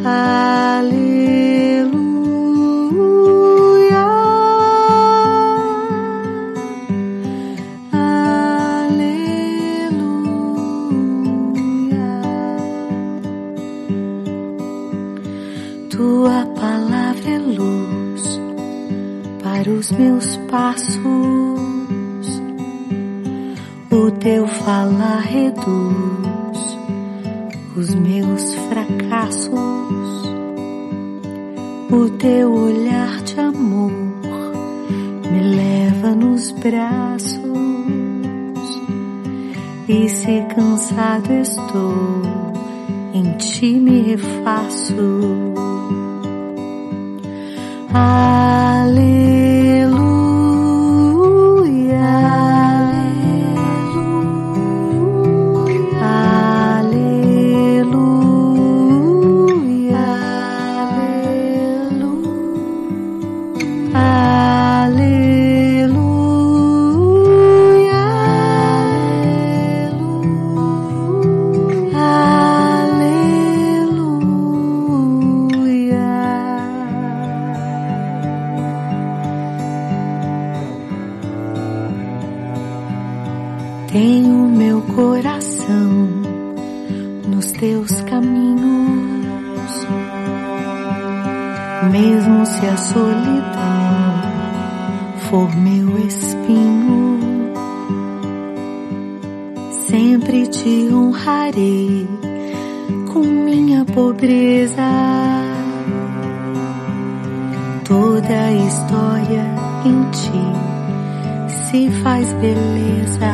Aleluia, aleluia. Tua palavra é luz para os meus passos, o teu falar reduz os meus fracassos, o teu olhar de amor me leva nos braços, e se cansado estou, em ti me refaço. Aleluia, aleluia, aleluia, aleluia. Tenho meu coração nos teus caminhos, mesmo se a solidão for meu espinho, sempre te honrarei com minha pobreza. Toda a história em ti se faz beleza.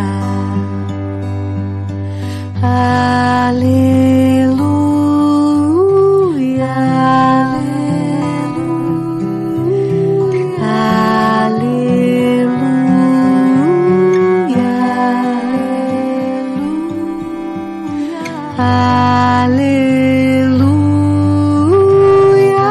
Aleluia, aleluia, aleluia,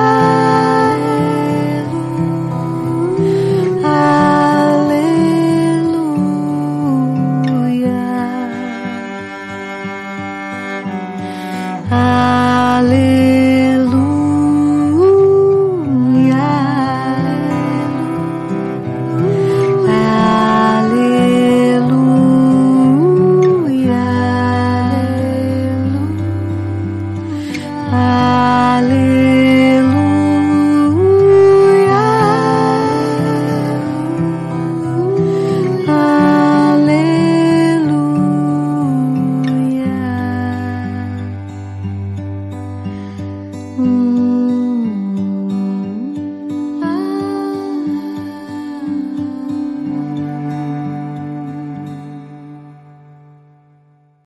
aleluia.